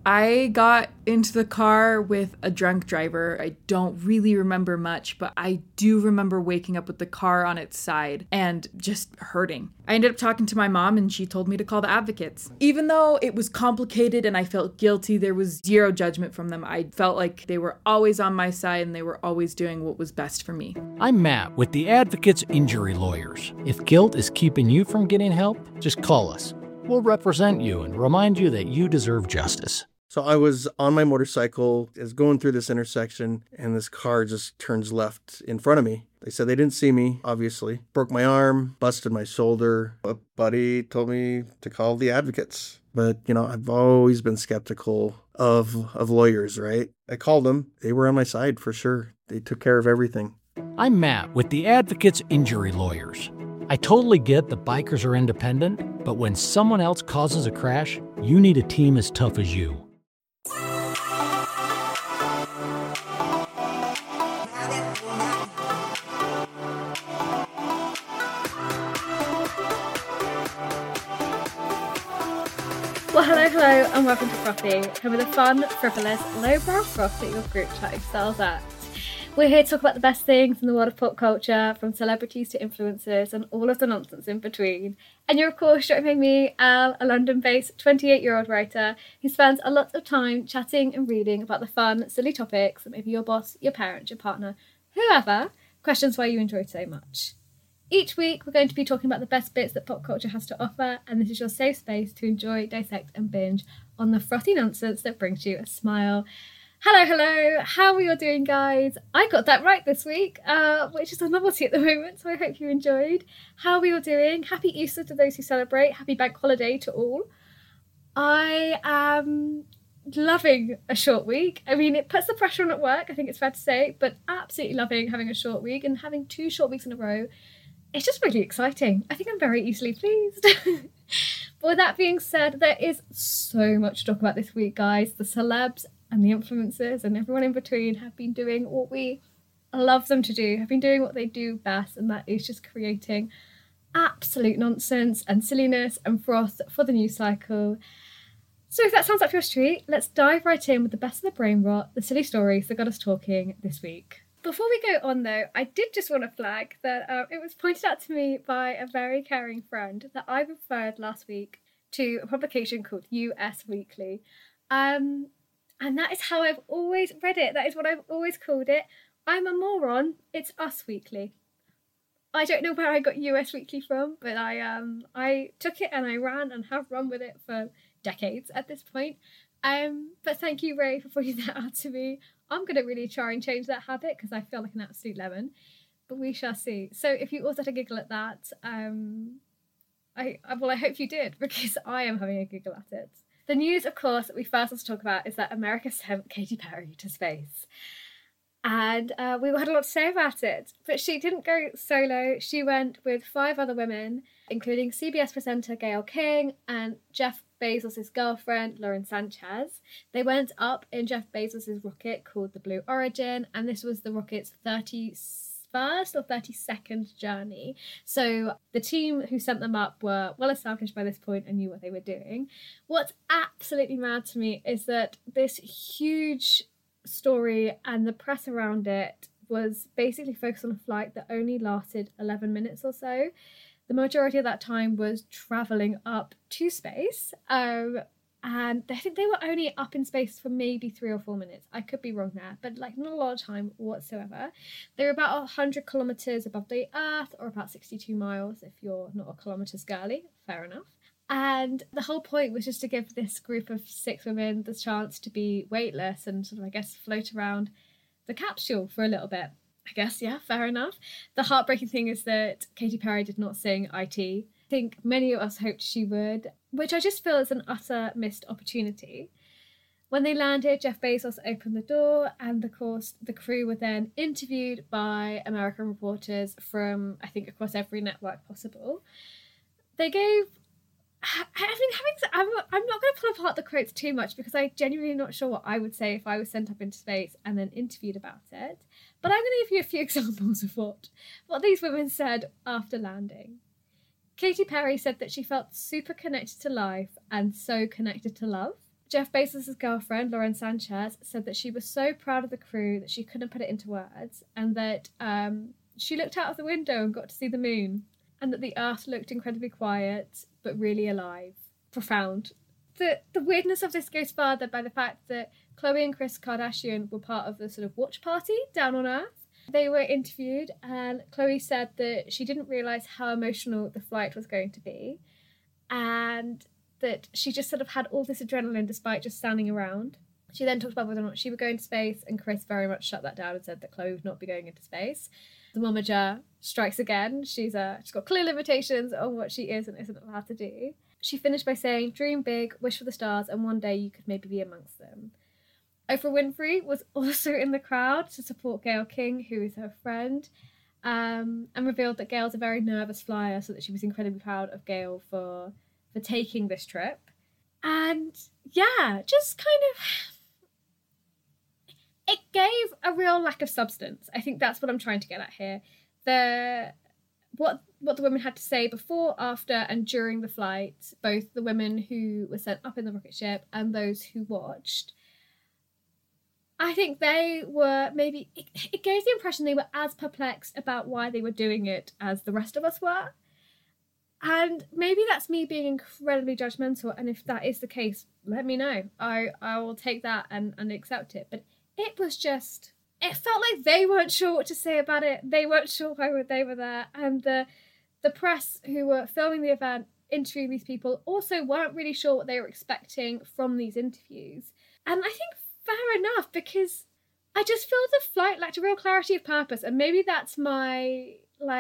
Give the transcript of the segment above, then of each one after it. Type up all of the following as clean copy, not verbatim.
I got into the car with a drunk driver. I don't really remember much, but I do remember waking up with the car on its side and just hurting. I ended up talking to my mom and she told me to call the advocates. Even though it was complicated and I felt guilty, there was zero judgment from them. I felt like they were always on my side and they were always doing what was best for me. I'm Matt with the Advocates Injury Lawyers. If guilt is keeping you from getting help, just call us. We'll represent you and remind you that you deserve justice. So I was on my motorcycle, is going through this intersection, and this car just turns left in front of me. They said they didn't see me, obviously. Broke my arm, busted my shoulder. A buddy told me to call the advocates. But, I've always been skeptical of lawyers, right? I called them. They were on my side for sure. They took care of everything. I'm Matt with the Advocates Injury Lawyers. I totally get that bikers are independent, but when someone else causes a crash, you need a team as tough as you. Well, hello, and welcome to Frothy, home of the fun, frivolous, lowbrow froth that your group chat excels at. We're here to talk about the best things in the world of pop culture, from celebrities to influencers, and all of the nonsense in between. And you're, of course, joined by me, Al, a London-based 28-year-old writer who spends a lot of time chatting and reading about the fun, silly topics that maybe your boss, your parent, your partner, whoever, questions why you enjoy so much. Each week, we're going to be talking about the best bits that pop culture has to offer, and this is your safe space to enjoy, dissect, and binge on the frothy nonsense that brings you a smile. Hello, how are you all doing, guys? I got that right this week, which is a novelty at the moment, so I hope you enjoyed. How are we all doing? Happy Easter to those who celebrate. Happy Bank Holiday to all. I am loving a short week. I mean, it puts the pressure on at work, I think it's fair to say, but absolutely loving having a short week, and having 2 short weeks in a row. It's just really exciting. I think I'm very easily pleased. But with that being said, there is so much to talk about this week, guys. The celebs and the influencers and everyone in between have been doing what we love them to do, have been doing what they do best, and that is just creating absolute nonsense and silliness and froth for the news cycle. So if that sounds up your street, let's dive right in with the best of the brain rot, the silly stories that got us talking this week. Before we go on, though, I did just want to flag that it was pointed out to me by a very caring friend that I referred last week to a publication called US Weekly. And that is how I've always read it. That is what I've always called it. I'm a moron. It's Us Weekly. I don't know where I got US Weekly from, but I took it and I ran and have run with it for decades at this point. But thank you, Ray, for pointing that out to me. I'm going to really try and change that habit because I feel like an absolute lemon. But we shall see. So if you also had a giggle at that, I hope you did, because I am having a giggle at it. The news, of course, that we first want to talk about is that America sent Katy Perry to space. And we had a lot to say about it. But she didn't go solo. She went with 5 other women, including CBS presenter Gayle King and Jeff Bezos' girlfriend, Lauren Sanchez. They went up in Jeff Bezos' rocket called the Blue Origin, and this was the rocket's 31st or 32nd journey. So the team who sent them up were well established by this point and knew what they were doing. What's absolutely mad to me is that this huge story and the press around it was basically focused on a flight that only lasted 11 minutes or so. The majority of that time was travelling up to space, and I think they were only up in space for maybe 3 or 4 minutes. I could be wrong there, but not a lot of time whatsoever. They were about 100 kilometres above the Earth, or about 62 miles if you're not a kilometres girly, fair enough. And the whole point was just to give this group of 6 women the chance to be weightless and sort of, I guess, float around the capsule for a little bit. I guess, yeah, fair enough. The heartbreaking thing is that Katy Perry did not sing IT. I think many of us hoped she would, which I just feel is an utter missed opportunity. When they landed, Jeff Bezos opened the door, and of course the crew were then interviewed by American reporters from, I think, across every network possible. They gave... I'm not going to pull apart the quotes too much because I'm genuinely not sure what I would say if I was sent up into space and then interviewed about it. But I'm going to give you a few examples of what these women said after landing. Katy Perry said that she felt super connected to life and so connected to love, Jeff Bezos' girlfriend, Lauren Sanchez, said that she was so proud of the crew that she couldn't put it into words, and that she looked out of the window and got to see the moon, and that the Earth looked incredibly quiet, but really alive. Profound. The weirdness of this goes further by the fact that Khloe and Kris Kardashian were part of the sort of watch party down on Earth. They were interviewed, and Khloe said that she didn't realise how emotional the flight was going to be, and that she just sort of had all this adrenaline despite just standing around. She then talked about whether or not she would go into space, and Kris very much shut that down and said that Khloe would not be going into space. The momager strikes again. She's got clear limitations on what she is and isn't allowed to do. She finished by saying, "Dream big, wish for the stars, and one day you could maybe be amongst them." Oprah Winfrey was also in the crowd to support Gayle King, who is her friend, and revealed that Gayle's a very nervous flyer, so that she was incredibly proud of Gayle for taking this trip. And yeah, just kind of, it gave a real lack of substance. I think that's what I'm trying to get at here. What the women had to say before, after, and during the flight, both the women who were sent up in the rocket ship and those who watched, I think they were maybe, it gave the impression they were as perplexed about why they were doing it as the rest of us were. And maybe that's me being incredibly judgmental, and if that is the case, let me know. I will take that and accept it. But it was just, it felt like they weren't sure what to say about it. They weren't sure why they were there. And the press who were filming the event, interviewing these people, also weren't really sure what they were expecting from these interviews. And I think fair enough, because I just feel the flight lacked a real clarity of purpose. And maybe that's my,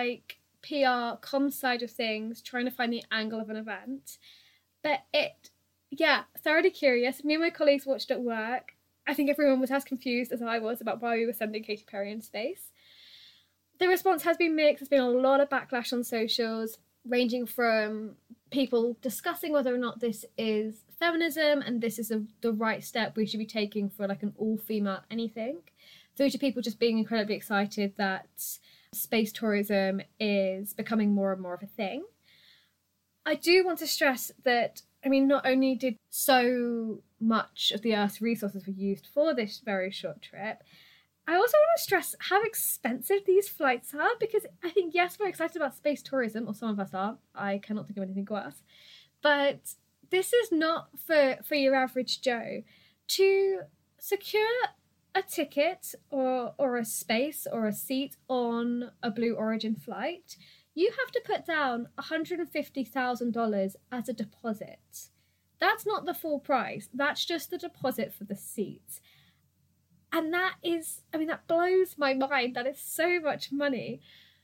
PR comms side of things, trying to find the angle of an event. But thoroughly curious. Me and my colleagues watched at work. I think everyone was as confused as I was about why we were sending Katy Perry into space. The response has been mixed. There's been a lot of backlash on socials, ranging from people discussing whether or not this is feminism and this is the right step we should be taking for an all-female anything, through to people just being incredibly excited that space tourism is becoming more and more of a thing. I do want to stress that, not only did so much of the Earth's resources were used for this very short trip, I also want to stress how expensive these flights are, because I think, yes, we're excited about space tourism, or some of us are. I cannot think of anything worse. But this is not for your average Joe. To secure a ticket or a space or a seat on a Blue Origin flight, you have to put down $150,000 as a deposit. That's not the full price. That's just the deposit for the seat. And that is, that blows my mind. That is so much money.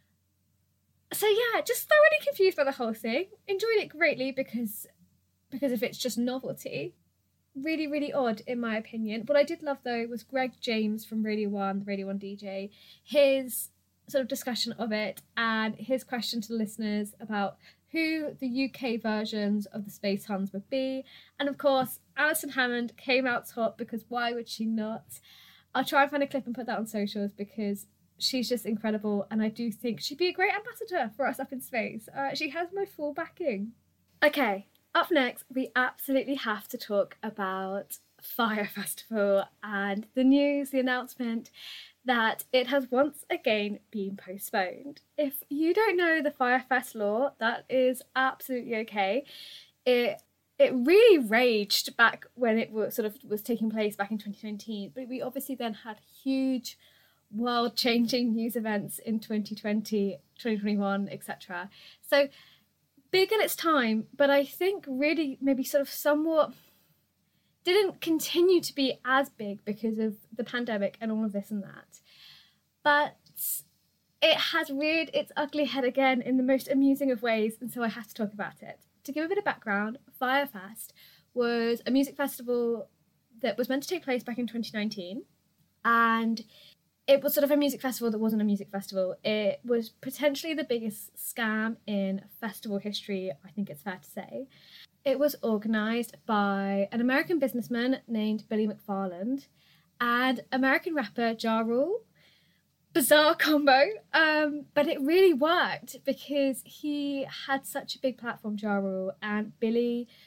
So yeah, just thoroughly confused by the whole thing. Enjoyed it greatly because of its just novelty. Really, really odd, in my opinion. What I did love, though, was Greg James from Radio 1, the Radio 1 DJ, his sort of discussion of it and his question to the listeners about who the UK versions of the Space Huns would be. And of course, Alison Hammond came out top, because why would she not? I'll try and find a clip and put that on socials, because she's just incredible, and I do think she'd be a great ambassador for us up in space. She has my full backing. Okay, up next, we absolutely have to talk about Fyre Festival and the news, the announcement that it has once again been postponed. If you don't know the Fyre Fest law, that is absolutely okay. It really raged back when it was taking place back in 2019, but we obviously then had huge world-changing news events in 2020, 2021, etc. So big in its time, but I think really maybe somewhat didn't continue to be as big because of the pandemic and all of this and that. But it has reared its ugly head again in the most amusing of ways, and so I have to talk about it. To give a bit of background, Fyre Fest was a music festival that was meant to take place back in 2019, and it was a music festival that wasn't a music festival. It was potentially the biggest scam in festival history, I think it's fair to say. It was organised by an American businessman named Billy McFarland and American rapper Ja Rule. Bizarre combo, but it really worked because he had such a big platform, Ja Rule, and Billy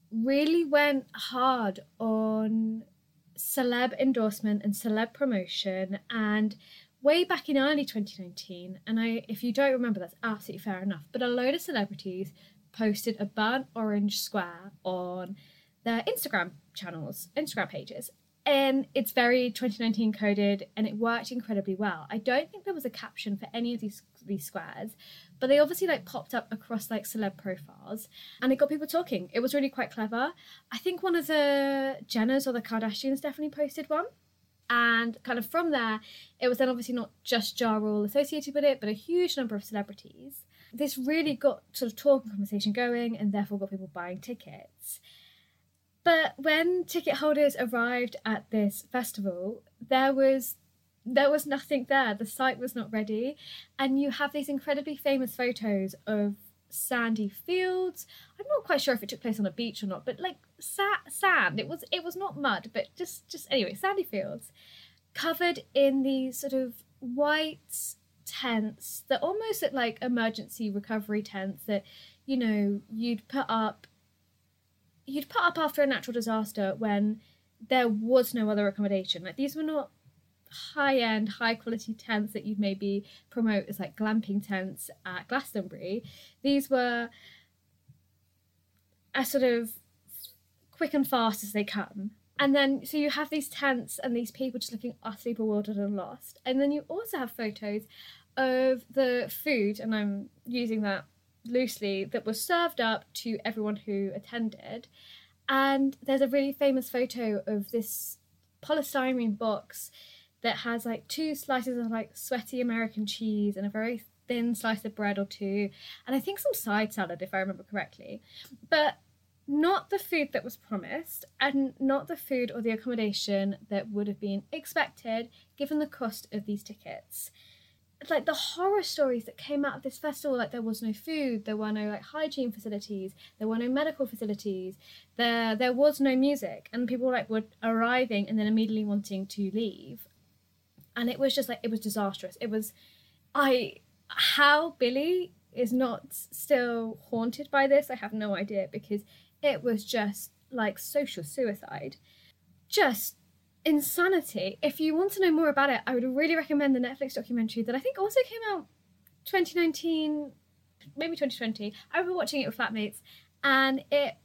really went hard on celeb endorsement and celeb promotion, and way back in early 2019, and if you don't remember, that's absolutely fair enough, but a load of celebrities posted a burnt orange square on their Instagram pages, and it's very 2019 coded, and it worked incredibly well. I don't think there was a caption for any of these squares, but they obviously like popped up across like celeb profiles, and it got people talking. It was really quite clever. I think one of the Jenners or the Kardashians definitely posted one. And kind of from there, it was then obviously not just Ja Rule associated with it, but a huge number of celebrities. This really got sort of talk and conversation going, and therefore got people buying tickets. But when ticket holders arrived at this festival, there was nothing there. The site was not ready. And you have these incredibly famous photos of sandy fields. I'm not quite sure if it took place on a beach or not, but like sand. It was not mud, but just anyway, sandy fields covered in these sort of white tents that almost look like emergency recovery tents that, you know, you'd put up after a natural disaster when there was no other accommodation. Like, these were not high-end, high-quality tents that you'd maybe promote as like glamping tents at Glastonbury. These were as sort of quick and fast as they come. And then, so you have these tents and these people just looking utterly bewildered and lost. And then you also have photos of the food, and I'm using that loosely, that was served up to everyone who attended. And there's a really famous photo of this polystyrene box that has like 2 slices of like sweaty American cheese and a very thin slice of bread or 2, and I think some side salad if I remember correctly, but not the food that was promised, and not the food or the accommodation that would have been expected given the cost of these tickets. Like, the horror stories that came out of this festival, like there was no food, there were no like hygiene facilities, there were no medical facilities, there was no music, and people like were arriving and then immediately wanting to leave. And it was just like, it was disastrous. It was, how Billie is not still haunted by this, I have no idea, because it was just like social suicide. Just insanity. If you want to know more about it, I would really recommend the Netflix documentary that I think also came out 2019, maybe 2020. I remember watching it with flatmates, and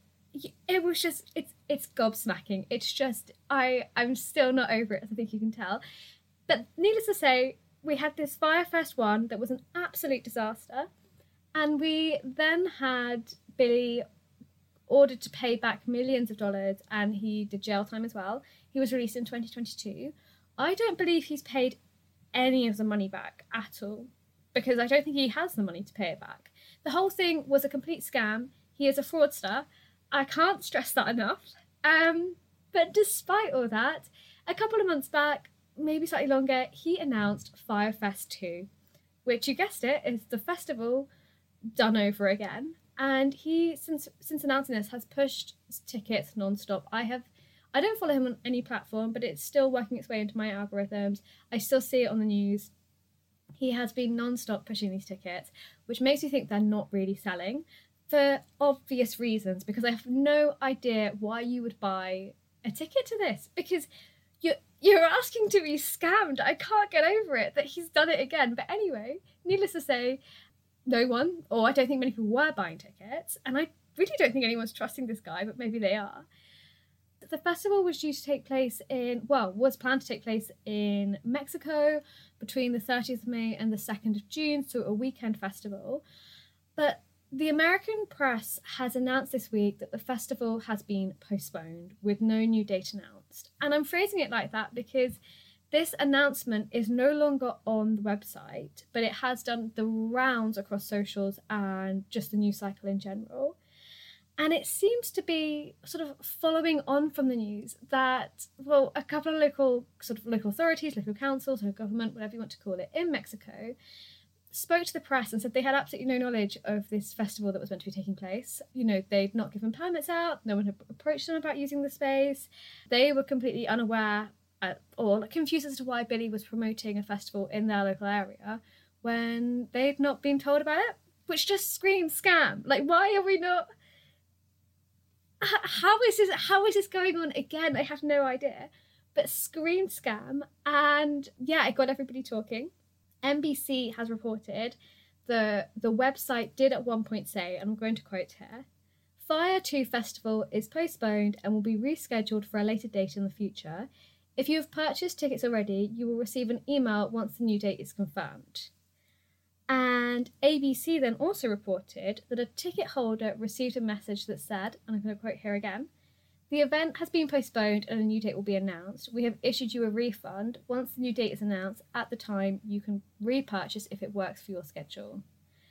it was just, it's gobsmacking. It's just, I'm still not over it, as I think you can tell. But needless to say, we had this Fyre Fest 1 that was an absolute disaster, and we then had Billie ordered to pay back millions of dollars, and he did jail time as well. He was released in 2022. I don't believe he's paid any of the money back at all, because I don't think he has the money to pay it back. The whole thing was a complete scam. He is a fraudster. I can't stress that enough. But despite all that, a couple of months back, maybe slightly longer, he announced Fyre Fest 2, which, you guessed it, is the festival done over again. And he, since announcing this, has pushed tickets non-stop. I don't follow him on any platform, but it's still working its way into my algorithms. I still see it on the news. He has been non-stop pushing these tickets, which makes me think they're not really selling, for obvious reasons, because I have no idea why you would buy a ticket to this, because you're asking to be scammed. I can't get over it that he's done it again. But anyway, needless to say, no one, or I don't think many people were buying tickets, and I really don't think anyone's trusting this guy, but maybe they are. The festival was due to take place was planned to take place in Mexico between the 30th of May and the 2nd of June, so a weekend festival. But the American press has announced this week that the festival has been postponed with no new date announced. And I'm phrasing it like that because this announcement is no longer on the website, but it has done the rounds across socials and just the news cycle in general. And it seems to be sort of following on from the news that, well, a couple of local authorities, local councils, or government, whatever you want to call it, in Mexico, spoke to the press and said they had absolutely no knowledge of this festival that was meant to be taking place. You know, they'd not given permits out, no one had approached them about using the space. They were completely unaware or confused as to why Billie was promoting a festival in their local area when they'd not been told about it, which just screams scam. Like, why are we not... How is this going on again? I have no idea. But screen scam, and yeah, it got everybody talking. NBC has reported the website did at one point say, and I'm going to quote here, Fire 2 Festival is postponed and will be rescheduled for a later date in the future. If you have purchased tickets already, you will receive an email once the new date is confirmed. And ABC then also reported that a ticket holder received a message that said, and I'm going to quote here again, the event has been postponed and a new date will be announced. We have issued you a refund. Once the new date is announced, at the time, you can repurchase if it works for your schedule.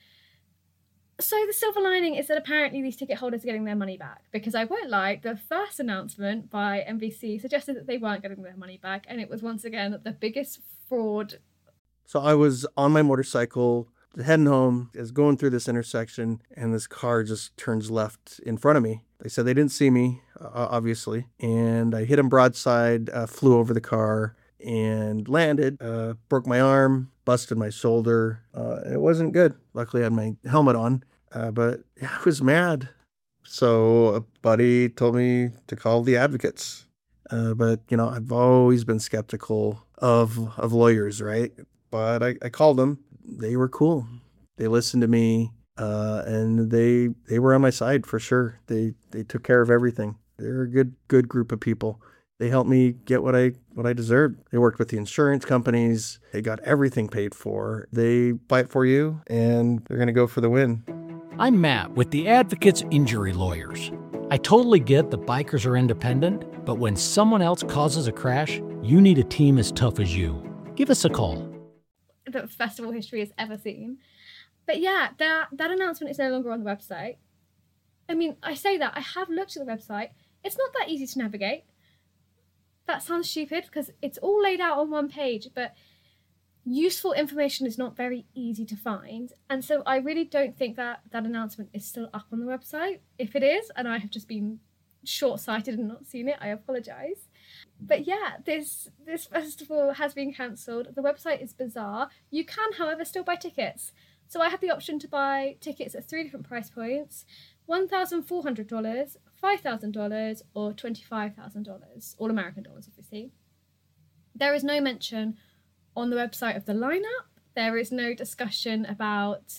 So the silver lining is that apparently these ticket holders are getting their money back, because I won't lie, the first announcement by NBC suggested that they weren't getting their money back, and it was once again the biggest fraud. So I was on my motorcycle heading home, is going through this intersection, and this car just turns left in front of me. They said they didn't see me, obviously, and I hit him broadside, flew over the car, and landed, broke my arm, busted my shoulder. It wasn't good. Luckily, I had my helmet on, but I was mad. So a buddy told me to call the advocates. But, I've always been skeptical of lawyers, right? But I called them. They were cool. They listened to me, and they were on my side for sure. They took care of everything. They're a good group of people. They helped me get what I deserved. They worked with the insurance companies. They got everything paid for. They fight for you, and they're going to go for the win. I'm Matt with the Advocates Injury Lawyers. I totally get that bikers are independent, but when someone else causes a crash, you need a team as tough as you. Give us a call. That festival history has ever seen. But yeah, that announcement is no longer on the website. I mean, I say that, I have looked at the website. It's not that easy to navigate. That sounds stupid because it's all laid out on one page, but useful information is not very easy to find. And so I really don't think that announcement is still up on the website. If it is, and I have just been short-sighted and not seen it, I apologise. But yeah, this festival has been cancelled. The website is bizarre. You can, however, still buy tickets. So I had the option to buy tickets at 3 different price points: $1,400, $5,000, or $25,000, all American dollars, obviously. There is no mention on the website of the lineup. There is no discussion about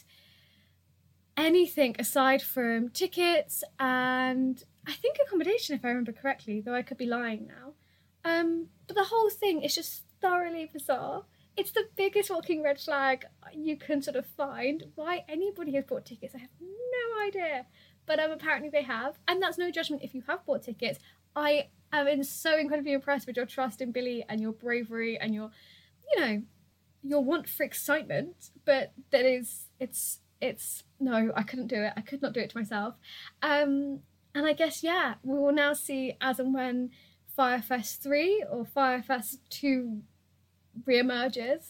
anything aside from tickets and I think accommodation, if I remember correctly, though I could be lying now. But the whole thing is just thoroughly bizarre. It's the biggest walking red flag you can sort of find. Why anybody has bought tickets, I have no idea. But apparently they have. And that's no judgment if you have bought tickets. I am so incredibly impressed with your trust in Billy and your bravery and your want for excitement. But no, I couldn't do it. I could not do it to myself. And I guess, yeah, we will now see as and when Firefest 3 or Firefest 2 reemerges.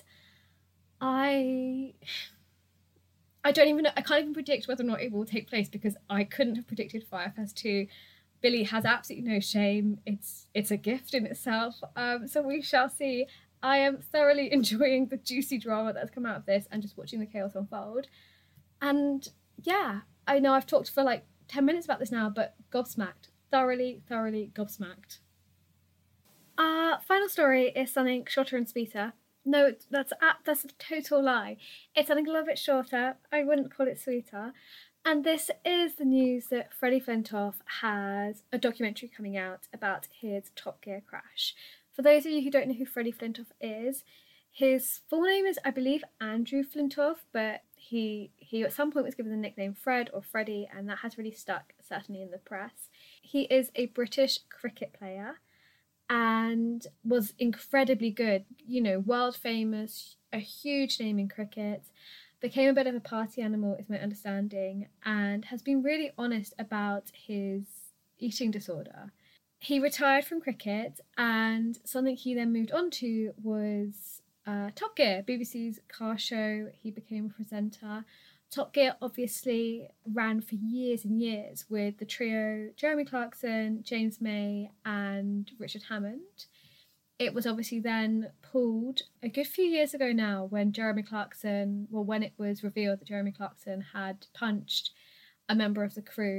I don't even know. I can't even predict whether or not it will take place because I couldn't have predicted Firefest 2. Billy has absolutely no shame. It's a gift in itself. So we shall see. I am thoroughly enjoying the juicy drama that's come out of this and just watching the chaos unfold. And yeah, I know I've talked for like 10 minutes about this now, but gobsmacked. Thoroughly gobsmacked. Our final story is something shorter and sweeter. No, that's a total lie. It's something a little bit shorter. I wouldn't call it sweeter. And this is the news that Freddie Flintoff has a documentary coming out about his Top Gear crash. For those of you who don't know who Freddie Flintoff is, his full name is, I believe, Andrew Flintoff, but he at some point was given the nickname Fred or Freddie, and that has really stuck, certainly in the press. He is a British cricket player and was incredibly good, world famous, a huge name in cricket, became a bit of a party animal is my understanding, and has been really honest about his eating disorder. He retired from cricket, and something he then moved on to was Top Gear, BBC's car show. He became a presenter. Top Gear obviously ran for years and years with the trio Jeremy Clarkson, James May and Richard Hammond. It was obviously then pulled a good few years ago now when when it was revealed that Jeremy Clarkson had punched a member of the crew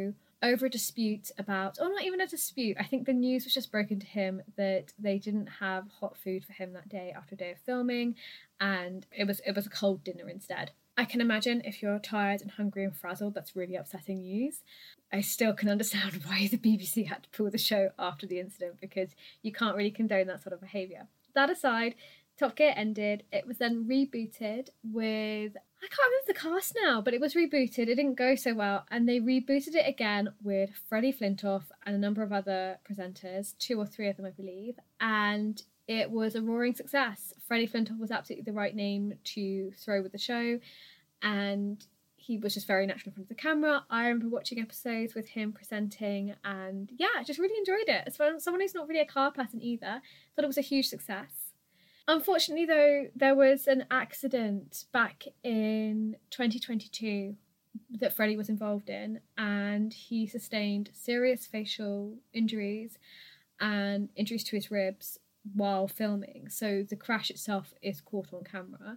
over a dispute about, or not even a dispute, I think the news was just broken to him that they didn't have hot food for him that day after a day of filming, and it was a cold dinner instead. I can imagine if you're tired and hungry and frazzled, that's really upsetting news. I still can understand why the BBC had to pull the show after the incident, because you can't really condone that sort of behaviour. That aside, Top Gear ended. It was then rebooted with, I can't remember the cast now, but it was rebooted. It didn't go so well. And they rebooted it again with Freddie Flintoff and a number of other presenters, 2 or 3 of them, I believe. And it was a roaring success. Freddie Flintoff was absolutely the right name to throw with the show. And he was just very natural in front of the camera. I remember watching episodes with him presenting, and yeah, I just really enjoyed it. As someone who's not really a car person either, thought it was a huge success. Unfortunately, though, there was an accident back in 2022 that Freddie was involved in, and he sustained serious facial injuries and injuries to his ribs while filming. So the crash itself is caught on camera.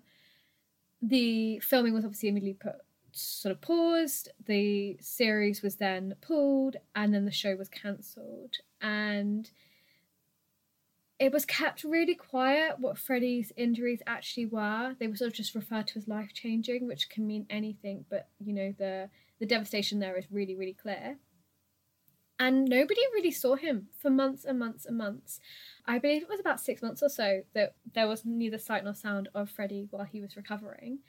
The filming was obviously immediately paused. The series was then pulled, and then the show was cancelled. And it was kept really quiet what Freddie's injuries actually were. They were sort of just referred to as life-changing, which can mean anything, but, you know, the devastation there is really, really clear. And nobody really saw him for months and months and months. I believe it was about 6 months or so that there was neither sight nor sound of Freddie while he was recovering.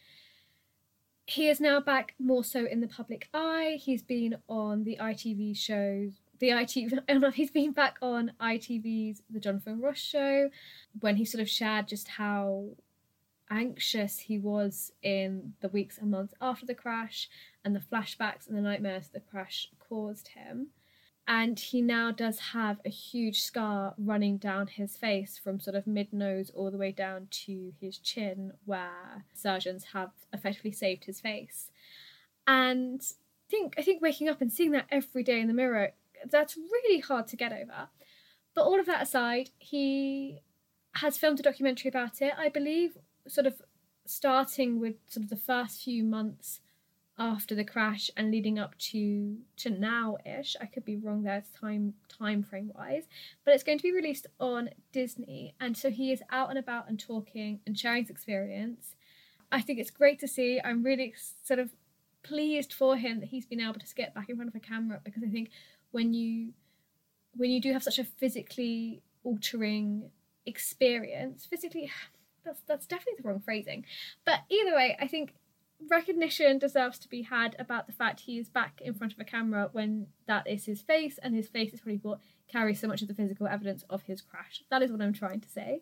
He is now back more so in the public eye. He's been on the ITV shows. He's been back on ITV's The Jonathan Ross Show, when he sort of shared just how anxious he was in the weeks and months after the crash, and the flashbacks and the nightmares the crash caused him. And he now does have a huge scar running down his face from sort of mid-nose all the way down to his chin, where surgeons have effectively saved his face. And I think waking up and seeing that every day in the mirror, that's really hard to get over. But all of that aside, he has filmed a documentary about it, I believe, sort of starting with sort of the first few months after the crash and leading up to now-ish. I could be wrong there time frame wise, but it's going to be released on Disney, and so he is out and about and talking and sharing his experience. I think it's great to see. I'm really sort of pleased for him that he's been able to get back in front of a camera, because I think when you do have such a physically altering experience, that's definitely the wrong phrasing, but either way, I think recognition deserves to be had about the fact he is back in front of a camera when that is his face, and his face is probably what carries so much of the physical evidence of his crash. That is what I'm trying to say.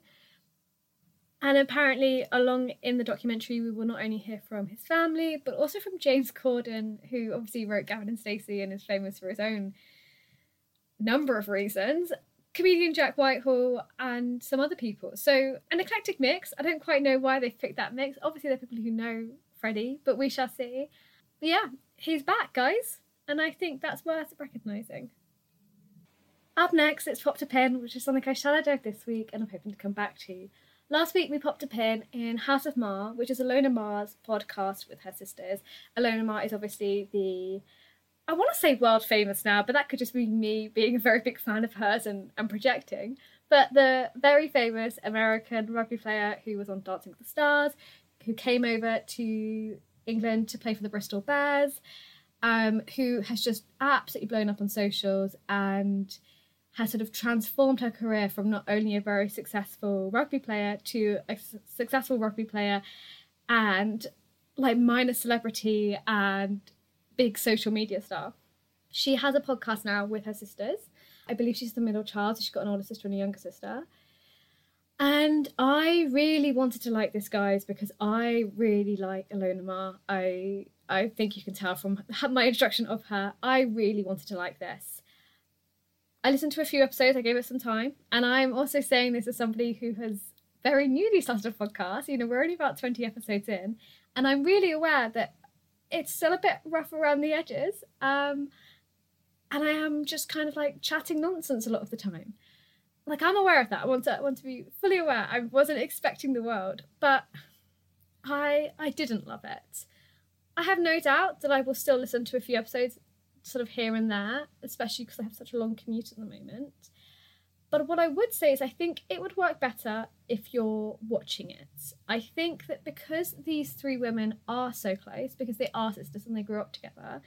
And apparently, along in the documentary, we will not only hear from his family, but also from James Corden, who obviously wrote Gavin and Stacey and is famous for his own number of reasons, comedian Jack Whitehall, and some other people. So an eclectic mix. I don't quite know why they've picked that mix. Obviously, there are people who know Freddie, but we shall see. But yeah, he's back, guys, and I think that's worth recognising. Up next, it's Popped a Pin, which is something I shadowed this week and I'm hoping to come back to. Last week, we popped a pin in House of Ma, which is Ilona Ma's podcast with her sisters. Ilona Ma is obviously I want to say world famous now, but that could just be me being a very big fan of hers and projecting. But the very famous American rugby player who was on Dancing with the Stars, who came over to England to play for the Bristol Bears, who has just absolutely blown up on socials and has sort of transformed her career from not only a very successful rugby player to a successful rugby player and like minor celebrity and big social media star. She has a podcast now with her sisters. I believe she's the middle child, so she's got an older sister and a younger sister. And I really wanted to like this, guys, because I really like Ilona Ma. I think you can tell from my introduction of her. I really wanted to like this. I listened to a few episodes, I gave it some time, and I'm also saying this as somebody who has very newly started a podcast. You know, we're only about 20 episodes in, and I'm really aware that it's still a bit rough around the edges, and I am just kind of like chatting nonsense a lot of the time. Like, I'm aware of that. I want to be fully aware. I wasn't expecting the world, but I didn't love it. I have no doubt that I will still listen to a few episodes sort of here and there, especially because I have such a long commute at the moment. But what I would say is I think it would work better if you're watching it. I think that because these three women are so close, because they are sisters and they grew up together,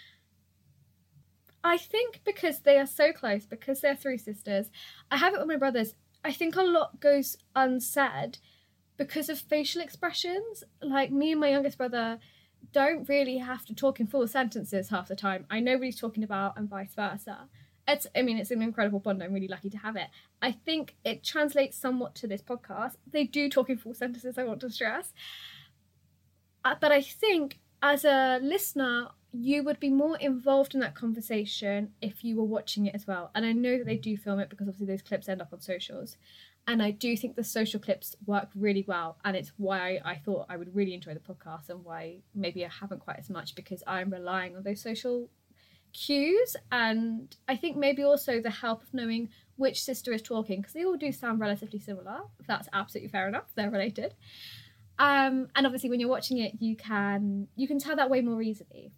I think because they are so close, because they're three sisters, I have it with my brothers, I think a lot goes unsaid because of facial expressions. Like, me and my youngest brother don't really have to talk in full sentences half the time. I know what he's talking about and vice versa. It's an incredible bond. I'm really lucky to have it. I think it translates somewhat to this podcast. They do talk in full sentences, I want to stress. But I think as a listener, you would be more involved in that conversation if you were watching it as well. And I know that they do film it because obviously those clips end up on socials. And I do think the social clips work really well. And it's why I thought I would really enjoy the podcast and why maybe I haven't quite as much, because I'm relying on those social cues. And I think maybe also the help of knowing which sister is talking, because they all do sound relatively similar. That's absolutely fair enough. They're related. And obviously when you're watching it, you can tell that way more easily.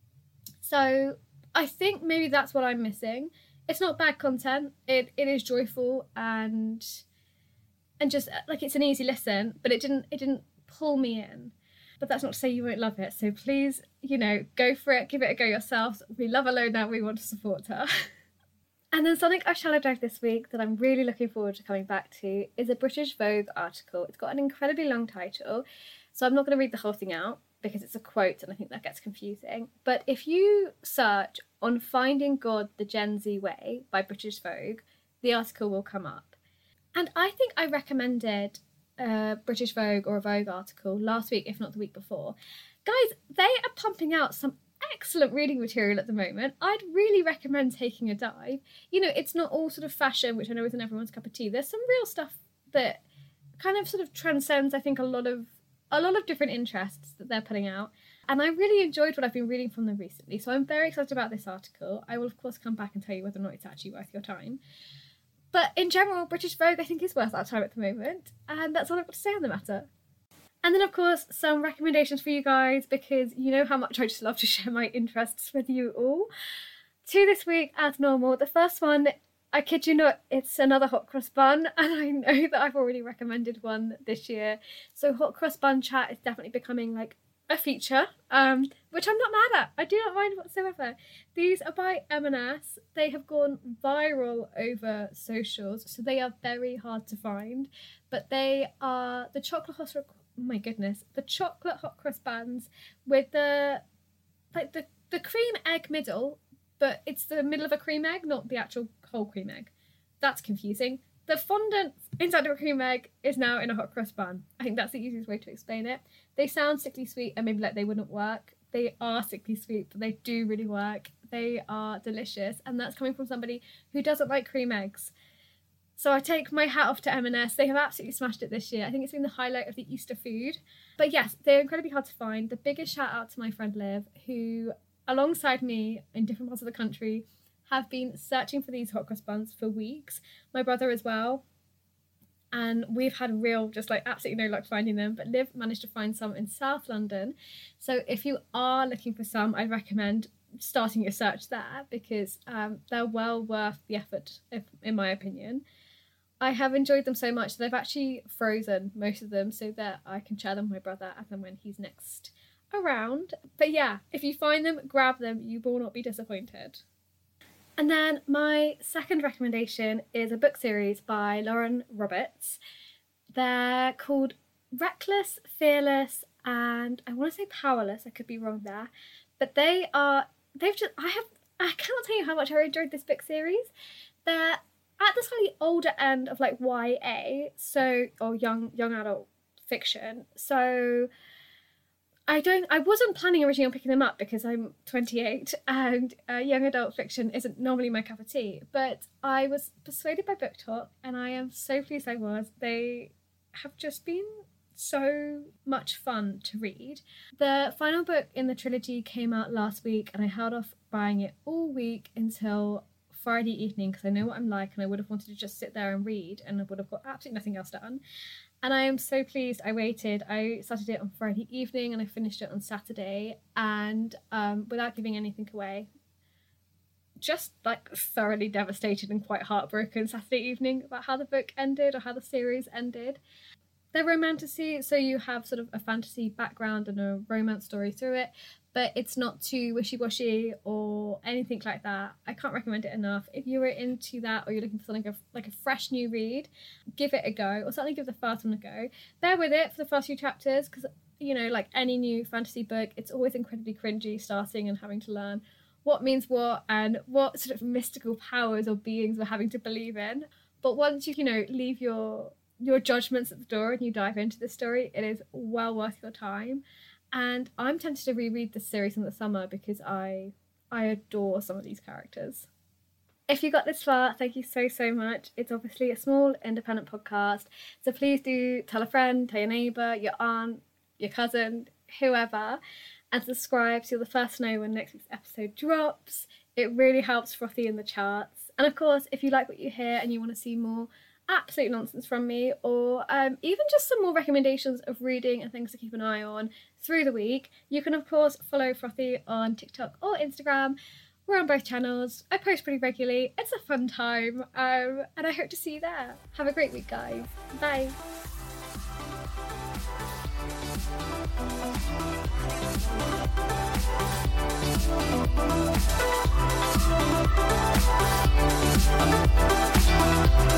So I think maybe that's what I'm missing. It's not bad content. It is joyful and just like, it's an easy listen, but it didn't pull me in. But that's not to say you won't love it. So please, go for it. Give it a go yourselves. We love Alona. We want to support her. And then something I shallow dive this week that I'm really looking forward to coming back to is a British Vogue article. It's got an incredibly long title, so I'm not going to read the whole thing out because it's a quote and I think that gets confusing. But if you search on Finding God the Gen Z Way by British Vogue, the article will come up. And I think I recommended a British Vogue or a Vogue article last week, if not the week before. Guys, they are pumping out some excellent reading material at the moment. I'd really recommend taking a dive. It's not all sort of fashion, which I know isn't everyone's cup of tea. There's some real stuff that kind of sort of transcends, I think, a lot of different interests that they're putting out. And I really enjoyed what I've been reading from them recently. So I'm very excited about this article. I will, of course, come back and tell you whether or not it's actually worth your time. But in general, British Vogue, I think, is worth our time at the moment. And that's all I've got to say on the matter. And then, of course, some recommendations for you guys, because you know how much I just love to share my interests with you all. Two this week, as normal. The first one, I kid you not, it's another hot cross bun, and I know that I've already recommended one this year. So hot cross bun chat is definitely becoming like a feature, which I'm not mad at. I do not mind whatsoever. These are by M&S. They have gone viral over socials, so they are very hard to find. But they are the chocolate hot cross buns with the cream egg middle, but it's the middle of a cream egg, not the actual whole cream egg. That's confusing. The fondant inside of a cream egg is now in a hot cross bun. I think that's the easiest way to explain it. They sound sickly sweet and maybe like they wouldn't work. They are sickly sweet, but they do really work. They are delicious, and that's coming from somebody who doesn't like cream eggs. So I take my hat off to M&S. They have absolutely smashed it this year. I think it's been the highlight of the Easter food. But yes, they're incredibly hard to find. The biggest shout out to my friend Liv, who, alongside me in different parts of the country, have been searching for these hot cross buns for weeks. My brother as well. And we've had absolutely no luck finding them. But Liv managed to find some in South London. So if you are looking for some, I'd recommend starting your search there, because they're well worth the effort, in my opinion. I have enjoyed them so much that I've actually frozen most of them so that I can share them with my brother as and when he's next around. But yeah, if you find them, grab them. You will not be disappointed. And then my second recommendation is a book series by Lauren Roberts. They're called Reckless, Fearless, and I want to say Powerless. I could be wrong there. But I cannot tell you how much I enjoyed this book series. They're at the slightly older end of like YA, or young adult fiction. So I wasn't planning originally on picking them up because I'm 28 and young adult fiction isn't normally my cup of tea. But I was persuaded by Book Talk, and I am so pleased I was. They have just been so much fun to read. The final book in the trilogy came out last week, and I held off buying it all week until Friday evening because I know what I'm like, and I would have wanted to just sit there and read, and I would have got absolutely nothing else done. And I am so pleased I waited. I started it on Friday evening and I finished it on Saturday, and without giving anything away, just like thoroughly devastated and quite heartbroken Saturday evening about how the book ended or how the series ended. They're romantasy, so you have sort of a fantasy background and a romance story through it, but it's not too wishy-washy or anything like that. I can't recommend it enough. If you were into that or you're looking for something like a fresh new read, give it a go, or certainly give the first one a go. Bear with it for the first few chapters because, you know, like any new fantasy book, it's always incredibly cringy starting and having to learn what means what and what sort of mystical powers or beings we're having to believe in. But once you know, leave your judgments at the door and you dive into the story, it is well worth your time. And I'm tempted to reread this series in the summer because I adore some of these characters. If you got this far, thank you so much. It's obviously a small independent podcast, so please do tell a friend, tell your neighbour, your aunt, your cousin, whoever, and subscribe so you're the first to know when next week's episode drops. It really helps Frothy in the charts. And of course, if you like what you hear and you want to see more absolute nonsense from me, or even just some more recommendations of reading and things to keep an eye on through the week, you can of course follow Frothy on TikTok or Instagram. We're on both channels. I post pretty regularly. It's a fun time, and I hope to see you there. Have a great week, guys. Bye. We'll be right back.